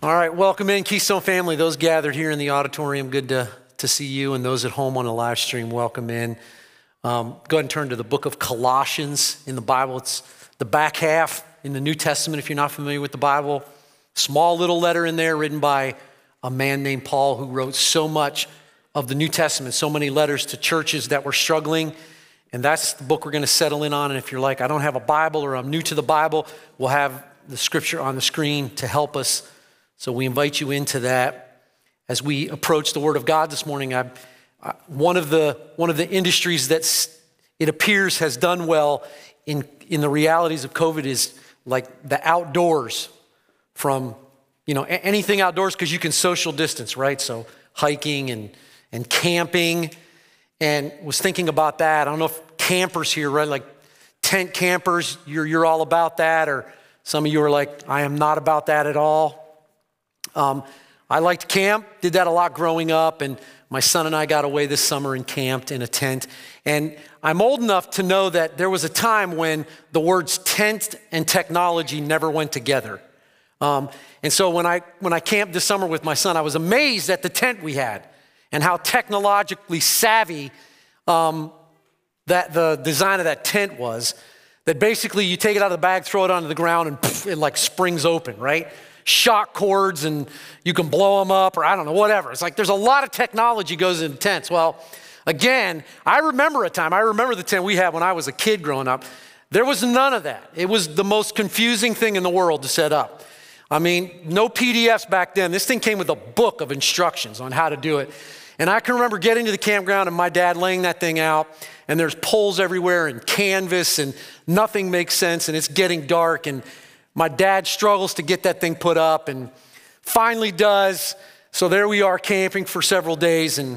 All right, welcome in, Keystone family. Those gathered here in the auditorium, good to see you. And those at home on the live stream, welcome in. Go ahead and turn to the book of Colossians in the Bible. It's the back half in the New Testament, if you're not familiar with the Bible. Small little letter in there written by a man named Paul who wrote so much of the New Testament, so many letters to churches that were struggling. And that's the book we're going to settle in on. And if you're like, I don't have a Bible or I'm new to the Bible, we'll have the scripture on the screen to help us. So we invite you into that as we approach the Word of God this morning. One of the industries that it appears has done well in the realities of COVID is like the outdoors, from anything outdoors, because you can social distance, right? So hiking and camping, and was thinking about that. I don't know if campers here, right? Like tent campers, you're all about that, or some of you are like, I am not about that at all. I liked to camp, did that a lot growing up, and my son and I got away this summer and camped in a tent. And I'm old enough to know that there was a time when the words tent and technology never went together. And so when I camped this summer with my son, I was amazed at the tent we had and how technologically savvy that the design of that tent was. That basically you take it out of the bag, throw it onto the ground, and poof, it like springs open, right? Shock cords, and you can blow them up, or I don't know, whatever. It's like there's a lot of technology goes into tents. Well, again, I remember the tent we had when I was a kid growing up. There was none of that. It was the most confusing thing in the world to set up. I mean, no PDFs back then. This thing came with a book of instructions on how to do it. And I can remember getting to the campground and my dad laying that thing out, and there's poles everywhere and canvas, and nothing makes sense, and it's getting dark, and my dad struggles to get that thing put up and finally does. So there we are camping for several days, and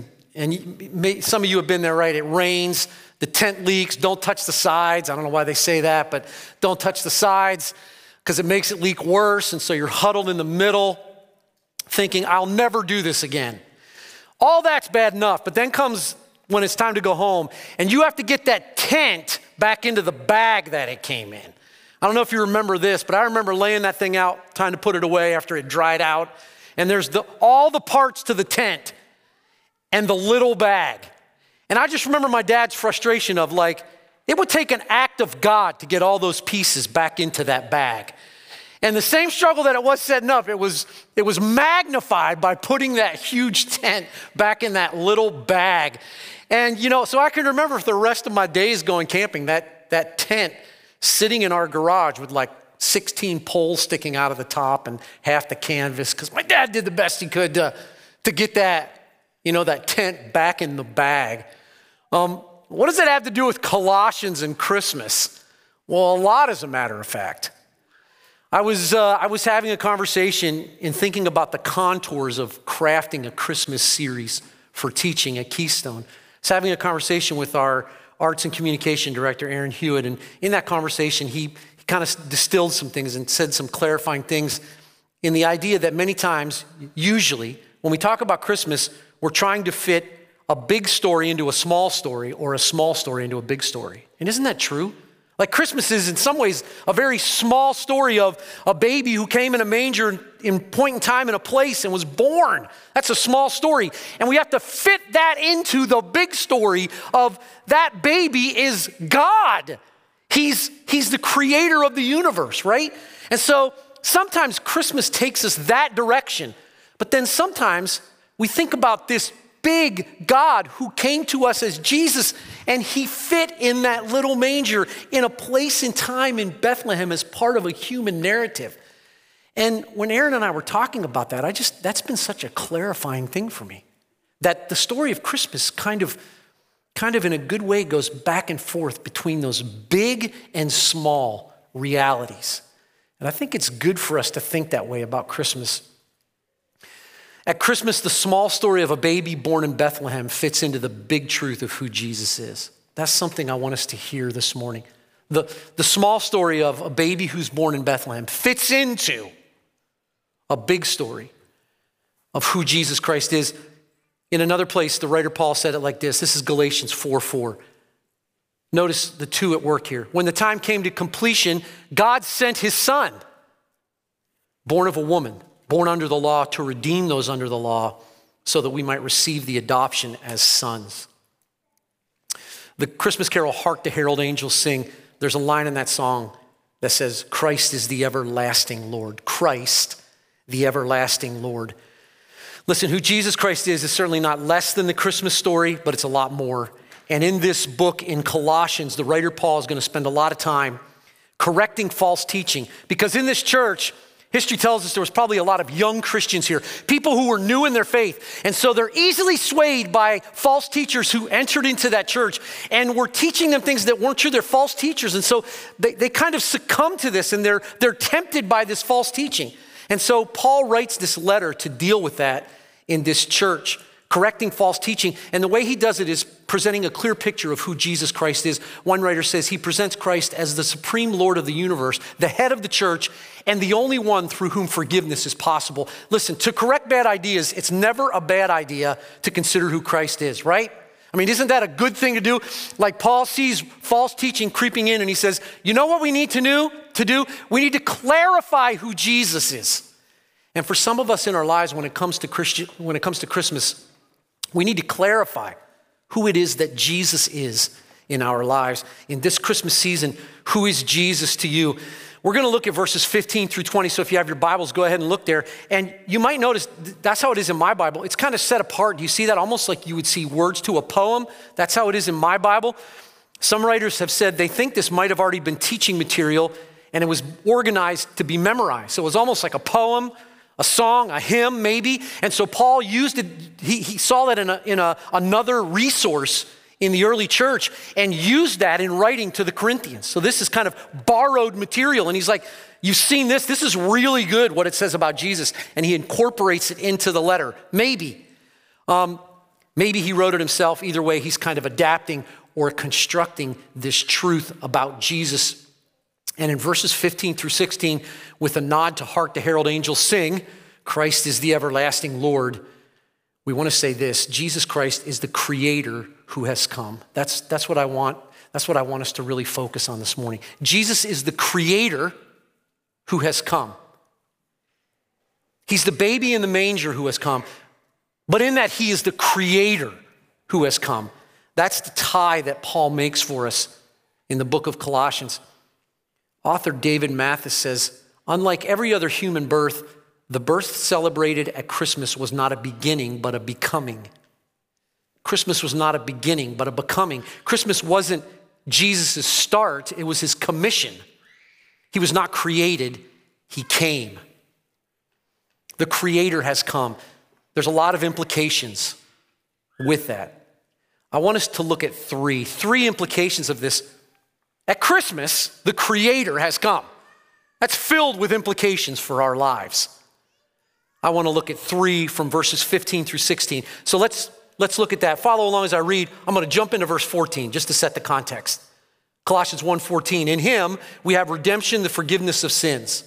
some of you have been there, right? It rains, the tent leaks, don't touch the sides. I don't know why they say that, but don't touch the sides because it makes it leak worse. And so you're huddled in the middle thinking, I'll never do this again. All that's bad enough, but then comes when it's time to go home, and you have to get that tent back into the bag that it came in. I don't know if you remember this, but I remember laying that thing out, trying to put it away after it dried out. And there's all the parts to the tent and the little bag. And I just remember my dad's frustration of like, it would take an act of God to get all those pieces back into that bag. And the same struggle that it was setting up, it was magnified by putting that huge tent back in that little bag. And so I can remember for the rest of my days going camping, that tent sitting in our garage with like 16 poles sticking out of the top and half the canvas, because my dad did the best he could to get that, that tent back in the bag. What does that have to do with Colossians and Christmas? Well, a lot, as a matter of fact. I was having a conversation in thinking about the contours of crafting a Christmas series for teaching at Keystone. I was having a conversation with our Arts and Communication Director, Aaron Hewitt, and in that conversation, he kind of distilled some things and said some clarifying things in the idea that many times, usually, when we talk about Christmas, we're trying to fit a big story into a small story or a small story into a big story. And isn't that true? Like Christmas is in some ways a very small story of a baby who came in a manger in point in time in a place and was born. That's a small story. And we have to fit that into the big story of that baby is God. He's the creator of the universe, right? And so sometimes Christmas takes us that direction. But then sometimes we think about this big God who came to us as Jesus, and he fit in that little manger in a place in time in Bethlehem as part of a human narrative. And when Aaron and I were talking about that, that's been such a clarifying thing for me. That the story of Christmas kind of in a good way goes back and forth between those big and small realities. And I think it's good for us to think that way about Christmas. At Christmas, the small story of a baby born in Bethlehem fits into the big truth of who Jesus is. That's something I want us to hear this morning. The small story of a baby who's born in Bethlehem fits into a big story of who Jesus Christ is. In another place, the writer Paul said it like this. This is Galatians 4:4. Notice the two at work here. When the time came to completion, God sent his son, born of a woman, born under the law to redeem those under the law so that we might receive the adoption as sons. The Christmas carol, Hark the Herald Angels Sing, there's a line in that song that says, Christ is the everlasting Lord. Christ, the everlasting Lord. Listen, who Jesus Christ is certainly not less than the Christmas story, but it's a lot more. And in this book in Colossians, the writer Paul is going to spend a lot of time correcting false teaching. Because in this church, history tells us there was probably a lot of young Christians here, people who were new in their faith. And so they're easily swayed by false teachers who entered into that church and were teaching them things that weren't true. They're false teachers. And so they kind of succumb to this and they're tempted by this false teaching. And so Paul writes this letter to deal with that in this church, correcting false teaching. And the way he does it is presenting a clear picture of who Jesus Christ is. One writer says he presents Christ as the supreme Lord of the universe, the head of the church, and the only one through whom forgiveness is possible. Listen, to correct bad ideas, it's never a bad idea to consider who Christ is, right? I mean, isn't that a good thing to do? Like Paul sees false teaching creeping in and he says, you know what we need to do? We need to clarify who Jesus is. And for some of us in our lives, when it comes to Christmas, we need to clarify who it is that Jesus is in our lives. In this Christmas season, who is Jesus to you? We're going to look at verses 15 through 20. So if you have your Bibles, go ahead and look there. And you might notice that's how it is in my Bible. It's kind of set apart. Do you see that? Almost like you would see words to a poem. That's how it is in my Bible. Some writers have said they think this might have already been teaching material and it was organized to be memorized. So it was almost like a poem, a song, a hymn maybe. And so Paul used it, he saw that in another resource in the early church and used that in writing to the Corinthians. So this is kind of borrowed material. And he's like, you've seen this? This is really good what it says about Jesus. And he incorporates it into the letter. Maybe he wrote it himself. Either way, he's kind of adapting or constructing this truth about Jesus. And in verses 15 through 16, with a nod to Hark the Herald Angels Sing, Christ is the everlasting Lord, we want to say this: Jesus Christ is the creator who has come. That's what I want. That's what I want us to really focus on this morning. Jesus is the creator who has come. He's the baby in the manger who has come. But in that, he is the creator who has come. That's the tie that Paul makes for us in the book of Colossians. Author David Mathis says, unlike every other human birth, the birth celebrated at Christmas was not a beginning, but a becoming. Christmas was not a beginning, but a becoming. Christmas wasn't Jesus' start, it was his commission. He was not created, he came. The creator has come. There's a lot of implications with that. I want us to look at three implications of this. At Christmas, the creator has come. That's filled with implications for our lives. I want to look at three from verses 15 through 16. So let's look at that. Follow along as I read. I'm going to jump into verse 14 just to set the context. Colossians 1:14. In him we have redemption, the forgiveness of sins.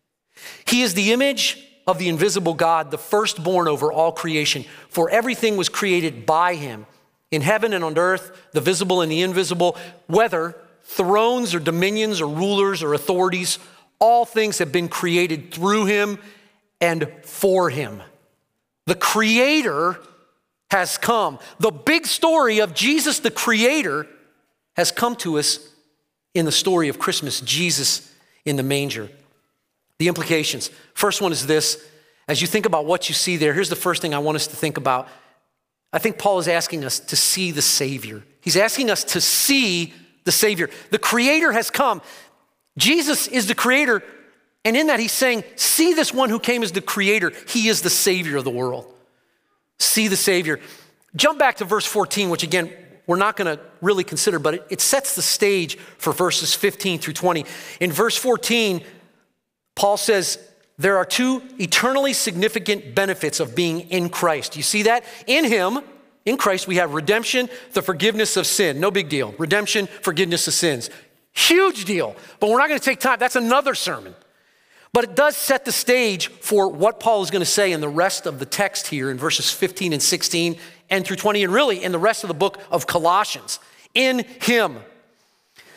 He is the image of the invisible God, the firstborn over all creation. For everything was created by him, in heaven and on earth, the visible and the invisible, whether thrones or dominions or rulers or authorities, all things have been created through him and for him. The creator has come. The big story of Jesus, the creator, has come to us in the story of Christmas, Jesus in the manger. The implications. First one is this. As you think about what you see there, here's the first thing I want us to think about. I think Paul is asking us to see the Savior. He's asking us to see the Savior. The creator has come. Jesus is the creator. And in that he's saying, see this one who came as the creator. He is the Savior of the world. See the Savior. Jump back to verse 14, which again, we're not going to really consider, but it sets the stage for verses 15 through 20. In verse 14, Paul says, there are two eternally significant benefits of being in Christ. You see that? In him, in Christ, we have redemption, the forgiveness of sin. No big deal. Redemption, forgiveness of sins. Huge deal. But we're not going to take time. That's another sermon. But it does set the stage for what Paul is going to say in the rest of the text here in verses 15 and 16 and through 20, and really in the rest of the book of Colossians. In him.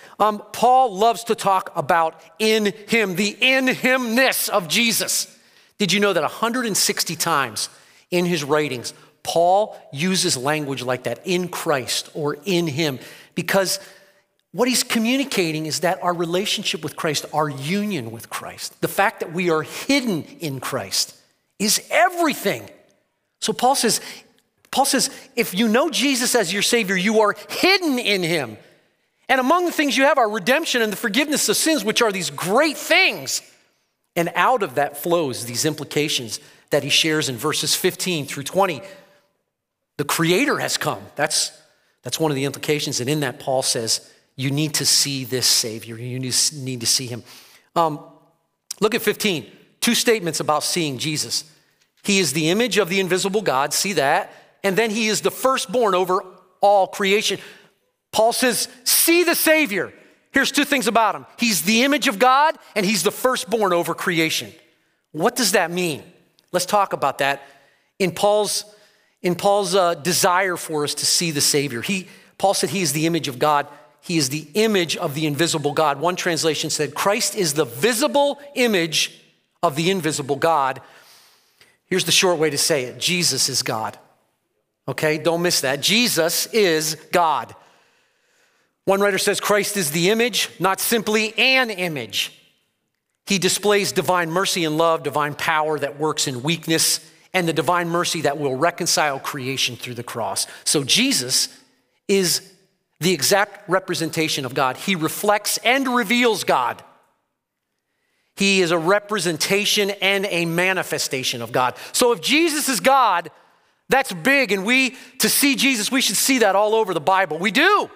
Paul loves to talk about in him, the in himness of Jesus. Did you know that 160 times in his writings, Paul uses language like that, in Christ or in him, because what he's communicating is that our relationship with Christ, our union with Christ, the fact that we are hidden in Christ is everything. So Paul says, if you know Jesus as your Savior, you are hidden in him. And among the things you have are redemption and the forgiveness of sins, which are these great things. And out of that flows these implications that he shares in verses 15 through 20. The Creator has come. That's one of the implications. And in that, Paul says, you need to see this Savior. You need to see him. Look at 15. Two statements about seeing Jesus. He is the image of the invisible God. See that? And then he is the firstborn over all creation. Paul says, see the Savior. Here's two things about him. He's the image of God and he's the firstborn over creation. What does that mean? Let's talk about that. In Paul's desire for us to see the Savior, Paul said he is the image of God. He is the image of the invisible God. One translation said, Christ is the visible image of the invisible God. Here's the short way to say it. Jesus is God. Okay, don't miss that. Jesus is God. One writer says Christ is the image, not simply an image. He displays divine mercy and love, divine power that works in weakness, and the divine mercy that will reconcile creation through the cross. So Jesus is the exact representation of God. He reflects and reveals God. He is a representation and a manifestation of God. So if Jesus is God, that's big, and to see Jesus, we should see that all over the Bible. We do.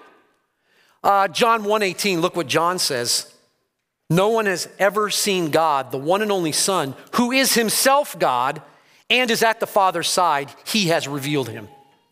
John 1:18, look what John says. No one has ever seen God, the one and only Son, who is himself God and is at the Father's side. He has revealed him.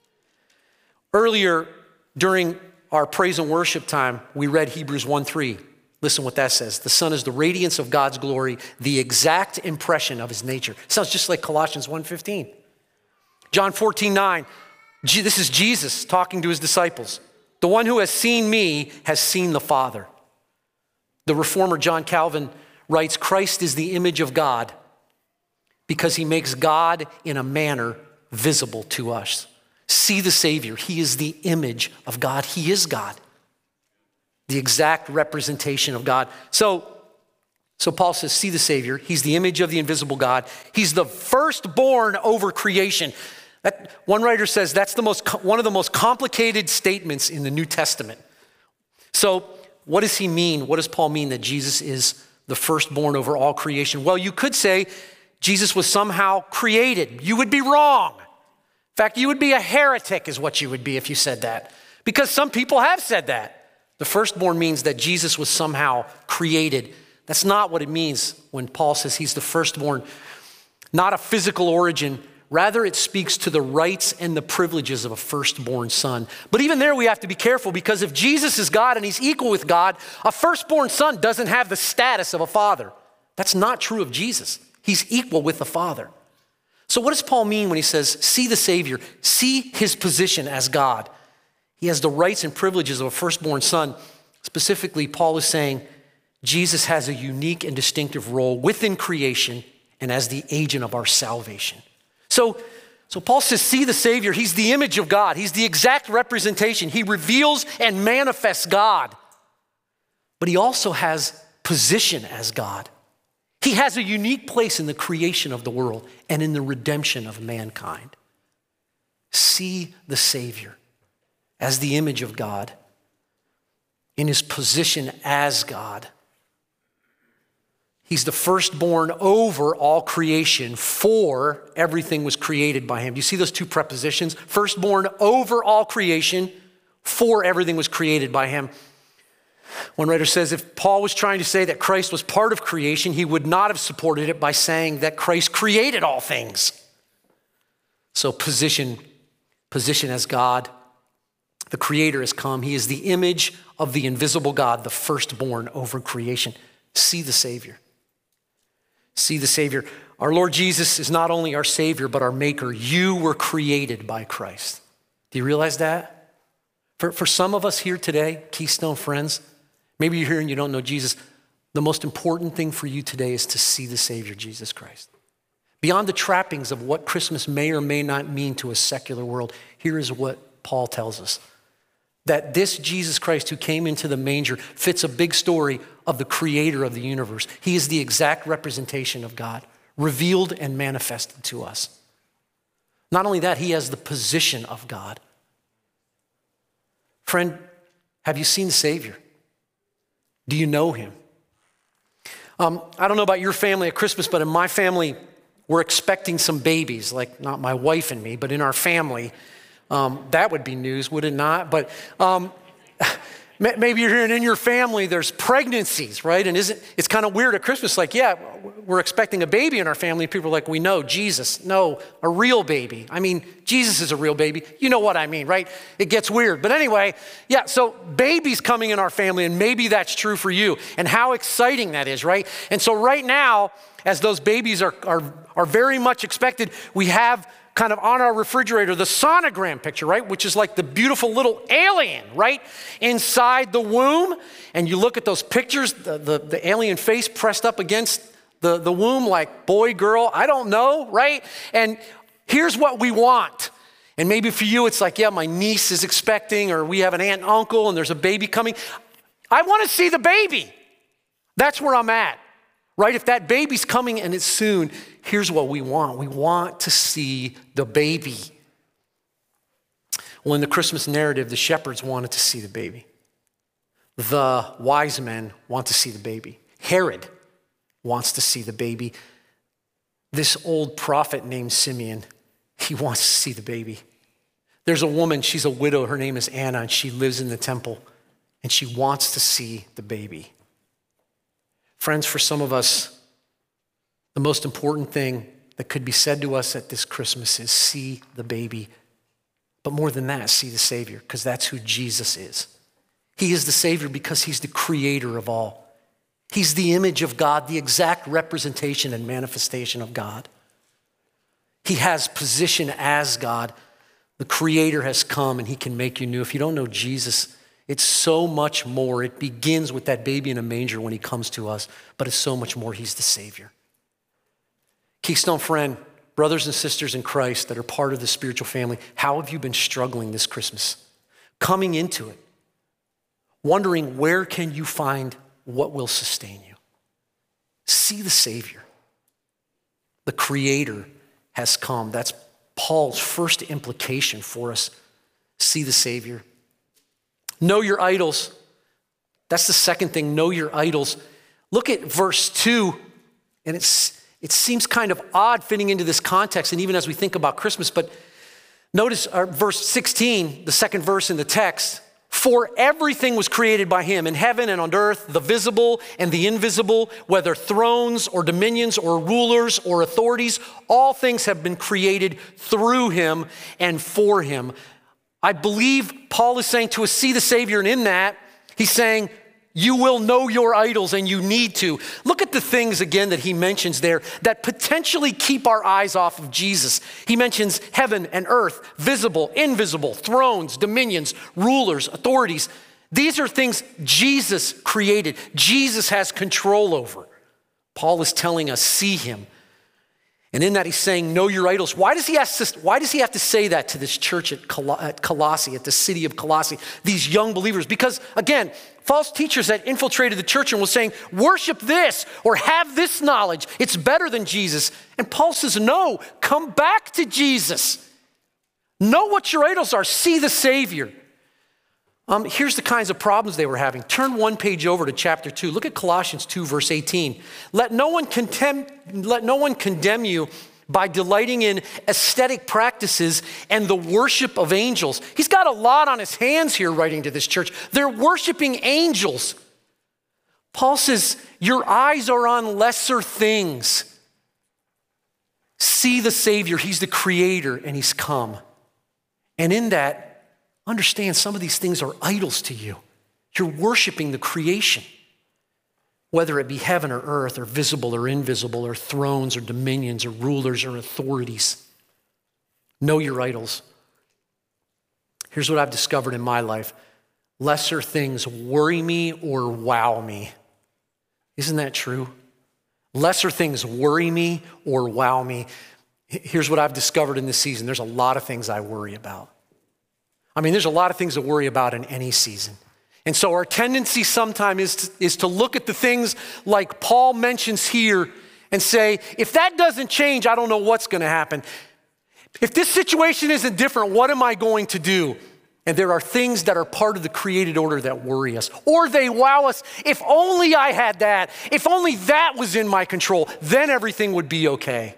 Earlier, during our praise and worship time, we read Hebrews 1:3. Listen what that says. The Son is the radiance of God's glory, the exact impression of his nature. Sounds just like Colossians 1:15. John 14:9. This is Jesus talking to his disciples. The one who has seen me has seen the Father. The reformer John Calvin writes, Christ is the image of God because he makes God in a manner visible to us. See the Savior. He is the image of God. He is God. The exact representation of God. So Paul says, see the Savior. He's the image of the invisible God. He's the firstborn over creation. One writer says that's one of the most complicated statements in the New Testament. So what does he mean? What does Paul mean that Jesus is the firstborn over all creation? Well, you could say Jesus was somehow created. You would be wrong. In fact, you would be a heretic is what you would be if you said that. Because some people have said that. The firstborn means that Jesus was somehow created. That's not what it means when Paul says he's the firstborn. Not a physical origin. Rather, it speaks to the rights and the privileges of a firstborn son. But even there, we have to be careful because if Jesus is God and he's equal with God, a firstborn son doesn't have the status of a father. That's not true of Jesus. He's equal with the Father. So what does Paul mean when he says, see the Savior, see his position as God? He has the rights and privileges of a firstborn son. Specifically, Paul is saying Jesus has a unique and distinctive role within creation and as the agent of our salvation. So Paul says, see the Savior. He's the image of God. He's the exact representation. He reveals and manifests God. But he also has position as God. He has a unique place in the creation of the world and in the redemption of mankind. See the Savior as the image of God in his position as God. He's the firstborn over all creation, for everything was created by him. Do you see those two prepositions? Firstborn over all creation, for everything was created by him. One writer says if Paul was trying to say that Christ was part of creation, he would not have supported it by saying that Christ created all things. So position as God. The Creator has come. He is the image of the invisible God, the firstborn over creation. See the Savior. See the Savior. Our Lord Jesus is not only our Savior, but our Maker. You were created by Christ. Do you realize that? For some of us here today, Keystone friends, maybe you're here and you don't know Jesus. The most important thing for you today is to see the Savior, Jesus Christ. Beyond the trappings of what Christmas may or may not mean to a secular world, here is what Paul tells us. That this Jesus Christ who came into the manger fits a big story of the creator of the universe. He is the exact representation of God, revealed and manifested to us. Not only that, he has the position of God. Friend, have you seen the Savior? Do you know him? I don't know about your family at Christmas, but in my family, we're expecting some babies, like not my wife and me, but in our family. That would be news, would it not? But maybe you're hearing in your family there's pregnancies, right? And it's kind of weird at Christmas, like, yeah, we're expecting a baby in our family. People are like, we know Jesus. No, a real baby. I mean, Jesus is a real baby. You know what I mean, right? It gets weird. But anyway, yeah, so babies coming in our family, and maybe that's true for you. And how exciting that is, right? And so right now, as those babies are very much expected, we have kind of on our refrigerator the sonogram picture, right? Which is like the beautiful little alien, right? Inside the womb. And you look at those pictures, the alien face pressed up against the womb, like boy, girl, I don't know, right? And here's what we want. And maybe for you, it's like, yeah, my niece is expecting, or we have an aunt and uncle and there's a baby coming. I want to see the baby. That's where I'm at. Right? If that baby's coming and it's soon, here's what we want. We want to see the baby. Well, in the Christmas narrative, the shepherds wanted to see the baby. The wise men want to see the baby. Herod wants to see the baby. This old prophet named Simeon, he wants to see the baby. There's a woman, she's a widow, her name is Anna, and she lives in the temple, and she wants to see the baby. Friends, for some of us, the most important thing that could be said to us at this Christmas is see the baby. But more than that, see the Savior, because that's who Jesus is. He is the Savior because he's the creator of all. He's the image of God, the exact representation and manifestation of God. He has position as God. The creator has come and he can make you new. If you don't know Jesus, it's so much more. It begins with that baby in a manger when he comes to us, but it's so much more. He's the Savior. Keystone friend, brothers and sisters in Christ that are part of the spiritual family, how have you been struggling this Christmas? Coming into it, wondering where can you find what will sustain you? See the Savior. The Creator has come. That's Paul's first implication for us. See the Savior. Know your idols. That's the second thing, know your idols. Look at verse 2, and it seems kind of odd fitting into this context, and even as we think about Christmas, but notice verse 16, the second verse in the text. For everything was created by him in heaven and on earth, the visible and the invisible, whether thrones or dominions or rulers or authorities, all things have been created through him and for him. I believe Paul is saying to us, see the Savior, and in that, he's saying, you will know your idols and you need to. Look at the things again that he mentions there that potentially keep our eyes off of Jesus. He mentions heaven and earth, visible, invisible, thrones, dominions, rulers, authorities. These are things Jesus created. Jesus has control over. Paul is telling us, see him. And in that he's saying, know your idols. Why does he have to say that to this church at Colossae, at the city of Colossae, these young believers? Because again, false teachers had infiltrated the church and was saying, worship this or have this knowledge. It's better than Jesus. And Paul says, no, come back to Jesus. Know what your idols are. See the Savior. Here's the kinds of problems they were having. Turn one page over to chapter 2. Look at Colossians 2, verse 18. Let no one condemn you by delighting in aesthetic practices and the worship of angels. He's got a lot on his hands here writing to this church. They're worshiping angels. Paul says, your eyes are on lesser things. See the Savior. He's the creator and he's come. And in that, understand some of these things are idols to you. You're worshiping the creation, whether it be heaven or earth or visible or invisible or thrones or dominions or rulers or authorities. Know your idols. Here's what I've discovered in my life. Lesser things worry me or wow me. Isn't that true? Lesser things worry me or wow me. Here's what I've discovered in this season. There's a lot of things I worry about. I mean, there's a lot of things to worry about in any season. And so our tendency sometimes is to look at the things like Paul mentions here and say, if that doesn't change, I don't know what's going to happen. If this situation isn't different, what am I going to do? And there are things that are part of the created order that worry us, or they wow us. If only I had that, if only that was in my control, then everything would be okay.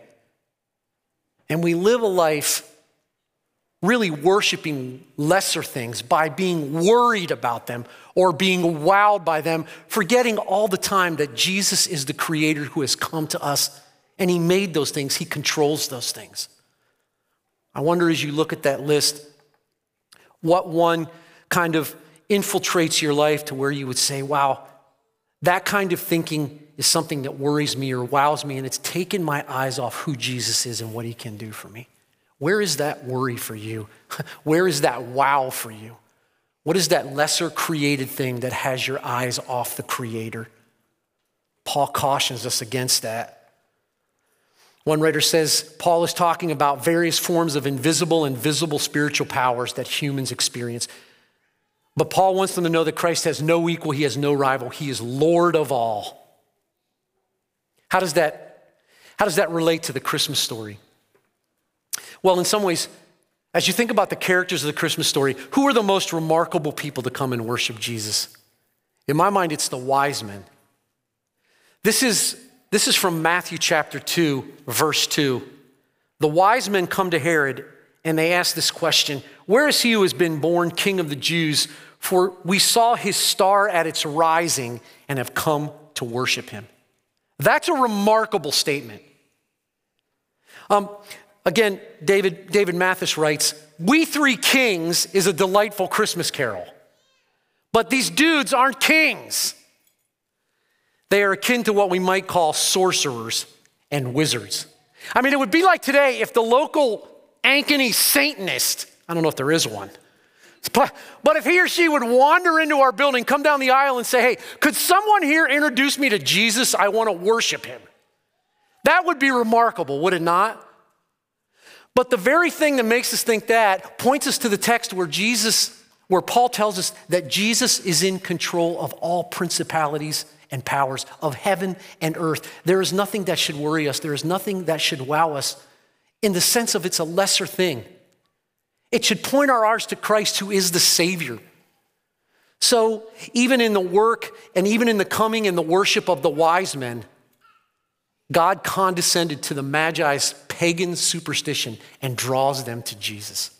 And we live a life really worshiping lesser things by being worried about them or being wowed by them, forgetting all the time that Jesus is the creator who has come to us and he made those things, he controls those things. I wonder as you look at that list, what one kind of infiltrates your life to where you would say, wow, that kind of thinking is something that worries me or wows me, and it's taken my eyes off who Jesus is and what he can do for me. Where is that worry for you? Where is that wow for you? What is that lesser created thing that has your eyes off the creator? Paul cautions us against that. One writer says, Paul is talking about various forms of invisible and visible spiritual powers that humans experience. But Paul wants them to know that Christ has no equal, he has no rival, he is Lord of all. How does that relate to the Christmas story? Well, in some ways, as you think about the characters of the Christmas story, who are the most remarkable people to come and worship Jesus? In my mind, it's the wise men. This is from Matthew chapter 2, verse 2. The wise men come to Herod and they ask this question, where is he who has been born King of the Jews? For we saw his star at its rising and have come to worship him. That's a remarkable statement. Again, David Mathis writes, We Three Kings is a delightful Christmas carol. But these dudes aren't kings. They are akin to what we might call sorcerers and wizards. I mean, it would be like today if the local Ankeny Satanist, I don't know if there is one, but if he or she would wander into our building, come down the aisle and say, hey, could someone here introduce me to Jesus? I want to worship him. That would be remarkable, would it not? But the very thing that makes us think that points us to the text where Paul tells us that Jesus is in control of all principalities and powers of heaven and earth. There is nothing that should worry us. There is nothing that should wow us in the sense of it's a lesser thing. It should point our eyes to Christ, who is the Savior. So even in the work and even in the coming and the worship of the wise men, God condescended to the Magi's pagan superstition and draws them to Jesus.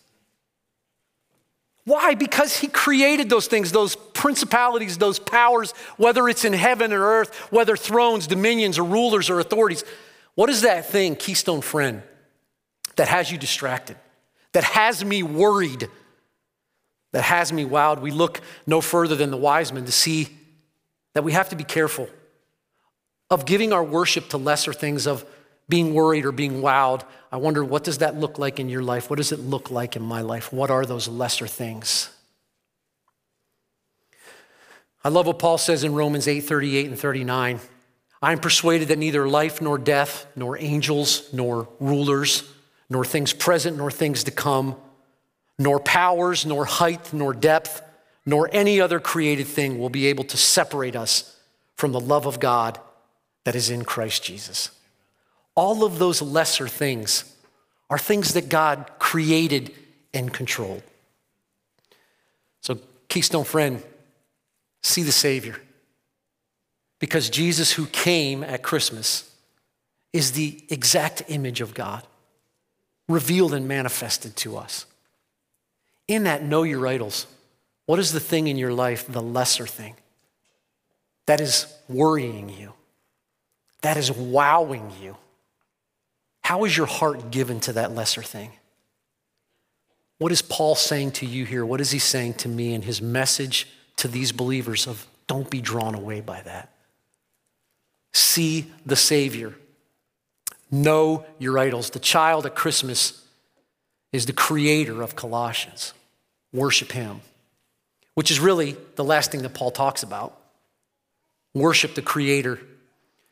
Why? Because he created those things, those principalities, those powers, whether it's in heaven or earth, whether thrones, dominions, or rulers or authorities. What is that thing, Keystone friend, that has you distracted, that has me worried, that has me wowed? We look no further than the wise men to see that we have to be careful of giving our worship to lesser things, of being worried or being wowed. I wonder, what does that look like in your life? What does it look like in my life? What are those lesser things? I love what Paul says in Romans 8:38 and 39. I am persuaded that neither life nor death, nor angels, nor rulers, nor things present, nor things to come, nor powers, nor height, nor depth, nor any other created thing will be able to separate us from the love of God that is in Christ Jesus. All of those lesser things are things that God created and controlled. So, Keystone friend, see the Savior. Because Jesus, who came at Christmas, is the exact image of God, revealed and manifested to us. In that, know your idols. What is the thing in your life, the lesser thing, that is worrying you, that is wowing you? How is your heart given to that lesser thing? What is Paul saying to you here? What is he saying to me in his message to these believers of don't be drawn away by that? See the Savior. Know your idols. The child at Christmas is the creator of Colossians. Worship him, which is really the last thing that Paul talks about. Worship the creator.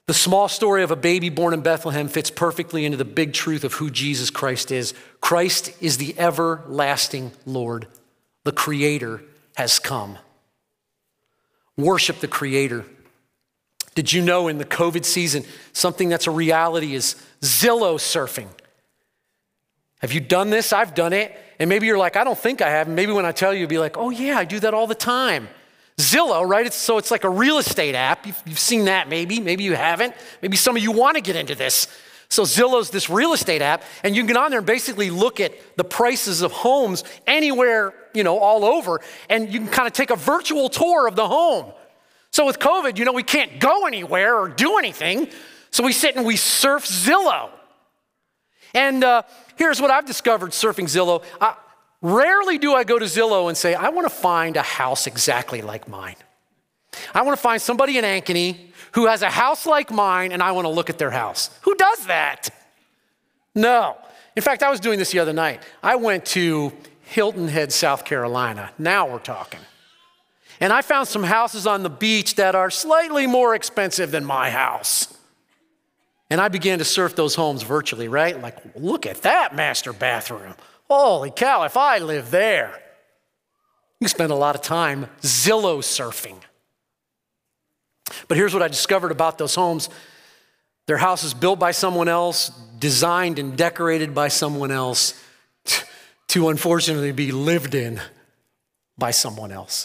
The small story of a baby born in Bethlehem fits perfectly into the big truth of who Jesus Christ is. Christ is the everlasting Lord. The Creator has come. Worship the Creator. Did you know in the COVID season, something that's a reality is Zillow surfing? Have you done this? I've done it. And maybe you're like, I don't think I have. And maybe when I tell you, you'll be like, oh yeah, I do that all the time. Zillow, right? It's like a real estate app. You've seen that maybe. Maybe you haven't. Maybe some of you want to get into this. So Zillow's this real estate app, and you can get on there and basically look at the prices of homes anywhere, all over, and you can kind of take a virtual tour of the home. So with COVID, we can't go anywhere or do anything. So we sit and we surf Zillow. And here's what I've discovered surfing Zillow. Rarely do I go to Zillow and say, I want to find a house exactly like mine. I want to find somebody in Ankeny who has a house like mine, and I want to look at their house. Who does that? No. In fact, I was doing this the other night. I went to Hilton Head, South Carolina. Now we're talking. And I found some houses on the beach that are slightly more expensive than my house. And I began to surf those homes virtually, right? Like, look at that master bathroom. Holy cow, if I live there. You spend a lot of time Zillow surfing. But here's what I discovered about those homes. Their house is built by someone else, designed and decorated by someone else, to unfortunately be lived in by someone else.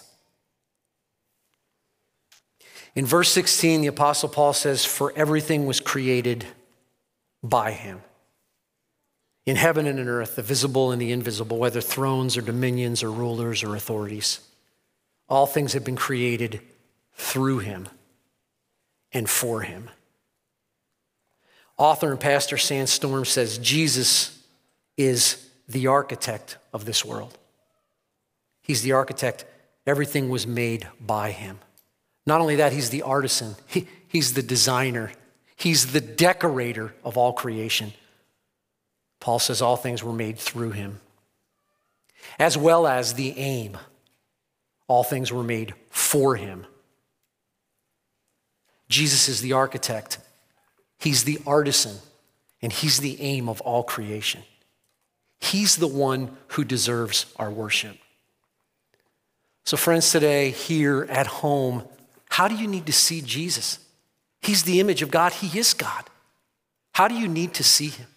In verse 16, the Apostle Paul says, for everything was created by him. In heaven and in earth, the visible and the invisible, whether thrones or dominions or rulers or authorities. All things have been created through him and for him. Author and pastor Sandstorm says Jesus is the architect of this world. He's the architect. Everything was made by him. Not only that, he's the artisan. He's the designer. He's the decorator of all creation. Paul says all things were made through him, as well as the aim. All things were made for him. Jesus is the architect. He's the artisan, and he's the aim of all creation. He's the one who deserves our worship. So friends, today, here at home, how do you need to see Jesus? He's the image of God. He is God. How do you need to see him?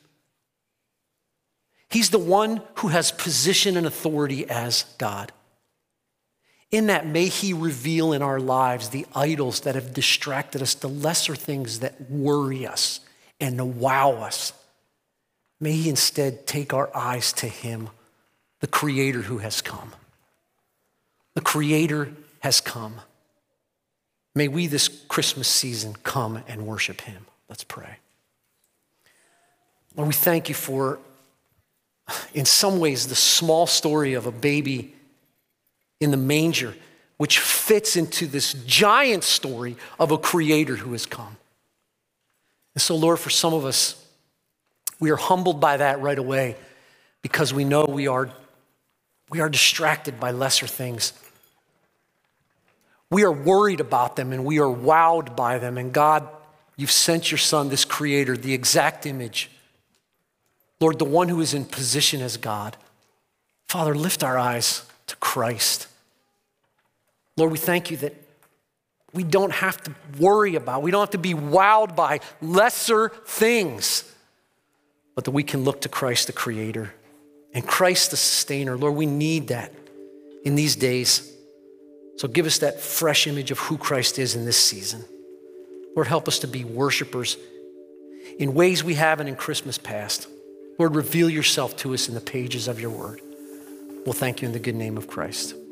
He's the one who has position and authority as God. In that, may he reveal in our lives the idols that have distracted us, the lesser things that worry us and wow us. May he instead take our eyes to him, the Creator who has come. The Creator has come. May we this Christmas season come and worship him. Let's pray. Lord, we thank you for, in some ways, the small story of a baby in the manger, which fits into this giant story of a Creator who has come. And so, Lord, for some of us, we are humbled by that right away because we know we are distracted by lesser things. We are worried about them and we are wowed by them. And God, you've sent your Son, this Creator, the exact image. Lord, the one who is in position as God. Father, lift our eyes to Christ. Lord, we thank you that we don't have to worry about, we don't have to be wowed by lesser things, but that we can look to Christ, the Creator, and Christ, the Sustainer. Lord, we need that in these days. So give us that fresh image of who Christ is in this season. Lord, help us to be worshipers in ways we haven't in Christmas past. Lord, reveal yourself to us in the pages of your word. We'll thank you in the good name of Christ.